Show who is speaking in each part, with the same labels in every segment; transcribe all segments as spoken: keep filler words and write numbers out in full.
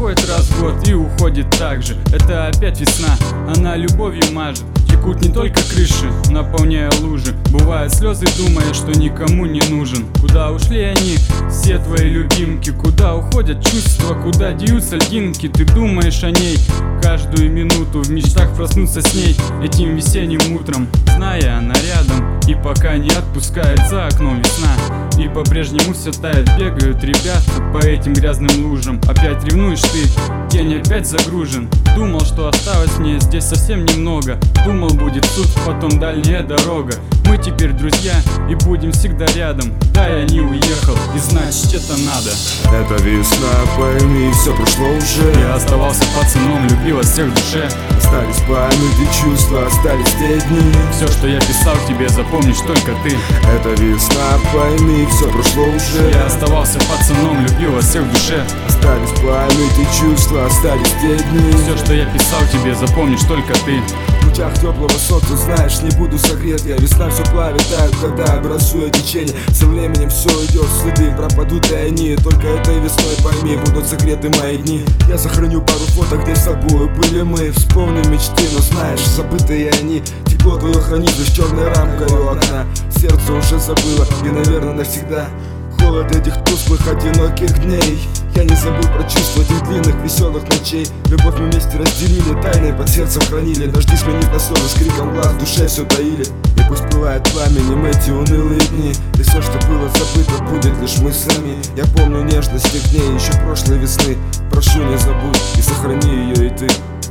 Speaker 1: приходит раз в год и уходит так же. Это опять весна, она любовью мажет. Текут не только крыши, наполняя лужи. Бывают слезы, думая, что никому не нужен. Куда ушли они, все твои любимки? Куда уходят чувства, куда деются льдинки? Ты думаешь о ней каждую минуту, в мечтах проснуться с ней этим весенним утром, зная, она рядом и пока не отпускает за окном весна. И по-прежнему все тает, бегают ребята по этим грязным лужам. Опять ревнуешь ты, день опять загружен. Думал, что осталось мне здесь совсем немного. Думал, будет суд, потом дальняя дорога. Мы теперь друзья и будем всегда рядом. Да, я не уехал, и значит это надо.
Speaker 2: Это весна, пойми, все прошло уже.
Speaker 1: Я оставался пацаном, любил вас всех в душе.
Speaker 2: Остались памяти, чувства, остались те дни.
Speaker 1: Все, что я писал тебе, запомнишь только ты.
Speaker 2: Это весна, пойми, все прошло уже.
Speaker 1: Я оставался пацаном, любил вас всех в душе.
Speaker 2: Остались памяти, чувства, остались те дни.
Speaker 1: Все, что я писал тебе, запомнишь только ты.
Speaker 2: В лучах теплого солнца, знаешь, не буду согрет я. Весна все плавит, тают, когда образуя течение. Со временем все идет, следы пропадут и они. Только этой весной, пойми, будут согреты мои дни. Я сохраню пару фото, где с тобой были мы. Вспомню мечты, но знаешь, забытые они. Тепло твое хранит лишь черной рамкой у окна. Сердце уже забыло и, наверное, навсегда холод этих тусклых, одиноких дней. Я не забыл про чувства этих длинных, веселых ночей. Любовь мы вместе разделили, тайны под сердцем хранили. Дожди сменив на ссоры, с криком глаз в душе все таили. И пусть пылает пламенем эти унылые дни. И все, что было забыто, будет лишь мыслями. Я помню нежность тех дней, еще прошлой весны. Прошу, не забудь и сохрани ее и ты.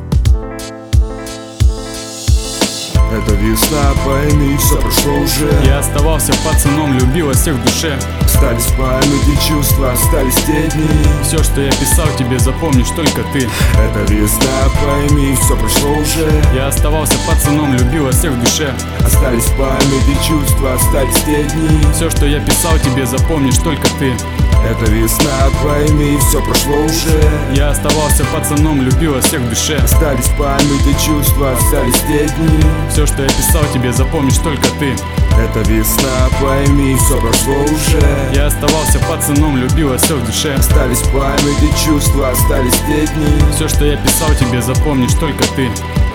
Speaker 2: Это весна, пойми, все прошло уже.
Speaker 1: Я оставался пацаном, любил вас всех в душе.
Speaker 2: Остались памяти, чувства, остались те дни.
Speaker 1: Все, что я писал тебе, запомнишь только ты.
Speaker 2: Это весна, пойми, все прошло уже.
Speaker 1: Я оставался пацаном, любил вас всех в душе.
Speaker 2: Остались памяти, чувства, остались те дни.
Speaker 1: Все, что я писал тебе, запомнишь только ты.
Speaker 2: Это весна, пойми, все прошло уже.
Speaker 1: Я оставался пацаном, любил вас всех в душе.
Speaker 2: Остались памяти, чувства, остались те дни.
Speaker 1: Все, что я писал тебе, запомнишь только ты.
Speaker 2: Это весна, пойми, все прошло уже.
Speaker 1: Я оставался пацаном, любил вас всех в душе.
Speaker 2: Остались памяти, чувства, остались те дни.
Speaker 1: Все, что я писал тебе, запомнишь только ты.